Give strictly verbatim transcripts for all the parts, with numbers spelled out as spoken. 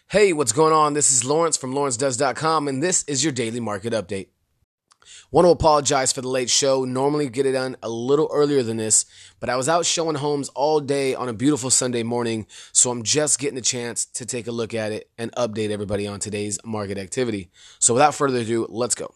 Hey, what's going on? This is Lawrence from Lawrence Does dot com, and this is your daily market update. Want to apologize for the late show. Normally get it done a little earlier than this, but I was out showing homes all day on a beautiful Sunday morning, so I'm just getting a chance to take a look at it and update everybody on today's market activity. So without further ado, let's go.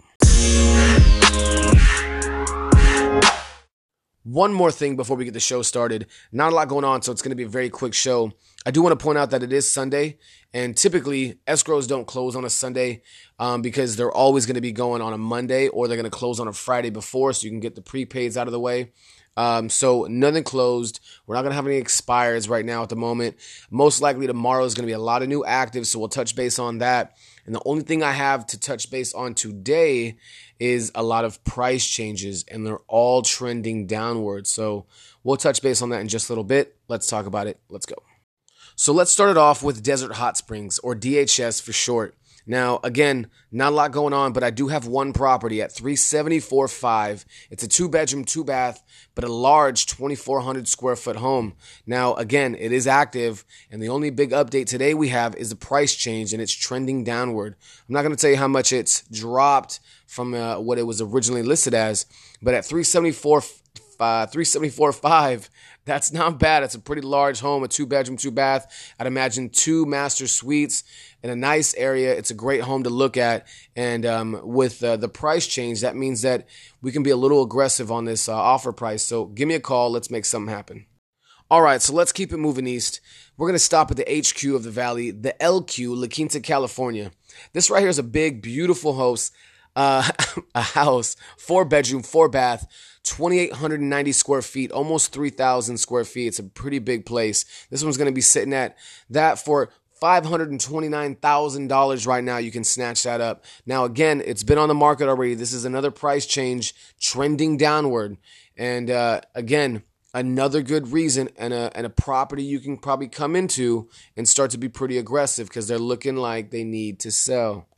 One more thing before we get the show started. Not a lot going on, so it's going to be a very quick show. I do want to point out that it is Sunday, and typically escrows don't close on a Sunday um, because they're always going to be going on a Monday, or they're going to close on a Friday before so you can get the prepaids out of the way. Um, so nothing closed. We're not going to have any expires right now at the moment. Most likely tomorrow is going to be a lot of new actives, so we'll touch base on that. And the only thing I have to touch base on today is a lot of price changes, and they're all trending downward. So we'll touch base on that in just a little bit. Let's talk about it. Let's go. So let's start it off with Desert Hot Springs, or D H S for short. Now, again, not a lot going on, but I do have one property at three seventy-four five. It's a two-bedroom, two-bath, but a large twenty-four hundred square foot home. Now, again, it is active, and the only big update today we have is the price change, and it's trending downward. I'm not going to tell you how much it's dropped from uh, what it was originally listed as, but at three seventy-four uh, three seventy-four five, that's not bad. It's a pretty large home, a two-bedroom, two-bath. I'd imagine two master suites in a nice area. It's a great home to look at. And um, with uh, the price change, that means that we can be a little aggressive on this uh, offer price. So give me a call. Let's make something happen. All right, so let's keep it moving east. We're going to stop at the H Q of the Valley, the L Q, La Quinta, California. This right here is a big, beautiful house. Uh, a house, four bedroom, four bath, two thousand eight hundred ninety square feet, almost three thousand square feet. It's a pretty big place. This one's going to be sitting at that for five hundred twenty-nine thousand dollars right now. You can snatch that up. Now, again, it's been on the market already. This is another price change trending downward. And uh, again, another good reason and a, and a property you can probably come into and start to be pretty aggressive because they're looking like they need to sell.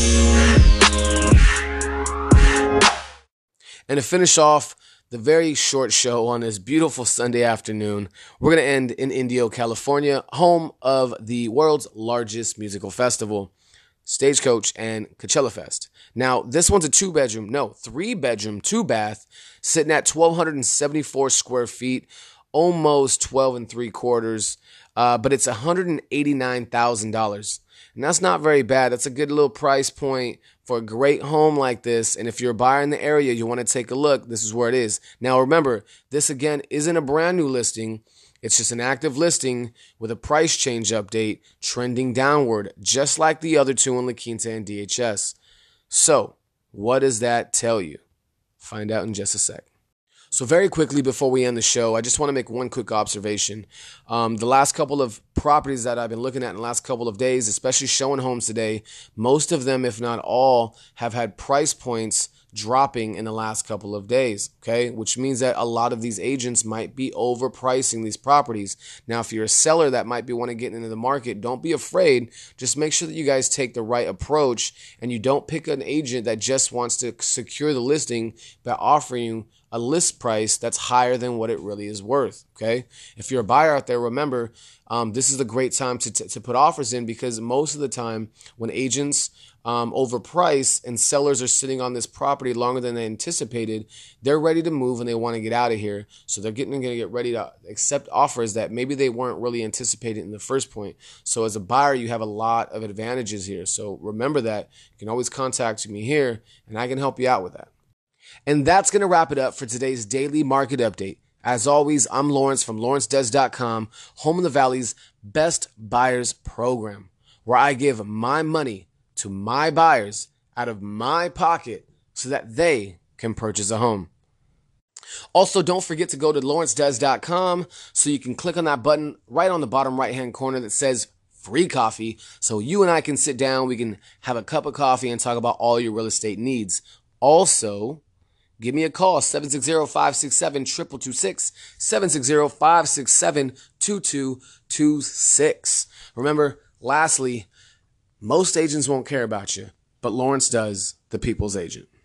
And to finish off the very short show on this beautiful Sunday afternoon, we're going to end in Indio, California, home of the world's largest musical festival, Stagecoach and Coachella Fest. Now, this one's a two-bedroom, no, three-bedroom, two-bath, sitting at one thousand two hundred seventy-four square feet, almost twelve and three quarters, uh, but it's one hundred eighty-nine thousand dollars. And that's not very bad. That's a good little price point for a great home like this. And if you're a buyer in the area, you want to take a look, this is where it is. Now, remember, this again isn't a brand new listing. It's just an active listing with a price change update trending downward, just like the other two in La Quinta and D H S. So, what does that tell you? Find out in just a sec. So very quickly before we end the show, I just want to make one quick observation. Um, the last couple of properties that I've been looking at in the last couple of days, especially showing homes today, most of them, if not all, have had price points dropping in the last couple of days, okay? Which means that a lot of these agents might be overpricing these properties. Now, if you're a seller that might be wanting to get into the market, don't be afraid. Just make sure that you guys take the right approach and you don't pick an agent that just wants to secure the listing by offering you a list price that's higher than what it really is worth, okay? If you're a buyer out there, remember, um, this is a great time to, to, to put offers in because most of the time when agents um, overprice and sellers are sitting on this property longer than they anticipated, they're ready to move and they want to get out of here. So they're getting going to get ready to accept offers that maybe they weren't really anticipated in the first point. So as a buyer, you have a lot of advantages here. So remember that. You can always contact me here and I can help you out with that. And that's going to wrap it up for today's daily market update. As always, I'm Lawrence from Lawrence Does dot com, home of the Valley's best buyers program, where I give my money to my buyers out of my pocket so that they can purchase a home. Also, don't forget to go to Lawrence Does dot com so you can click on that button right on the bottom right-hand corner that says free coffee so you and I can sit down, we can have a cup of coffee and talk about all your real estate needs. Also, give me a call, seven six zero, five six seven, two two two six, seven six zero, five six seven, two two two six. Remember, lastly, most agents won't care about you, but Lawrence does, the people's agent.